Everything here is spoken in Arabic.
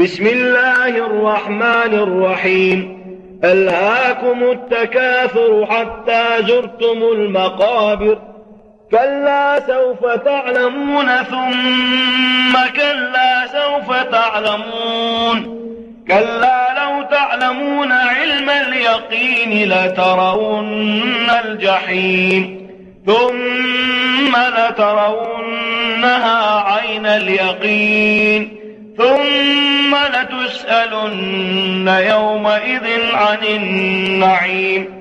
بسم الله الرحمن الرحيم. ألهاكم التكاثر حتى زرتم المقابر، كلا سوف تعلمون ثم كلا سوف تعلمون، كلا لو تعلمون علم اليقين لترون الجحيم ثم لترونها عين اليقين ثم لتسألن يومئذ عن النعيم.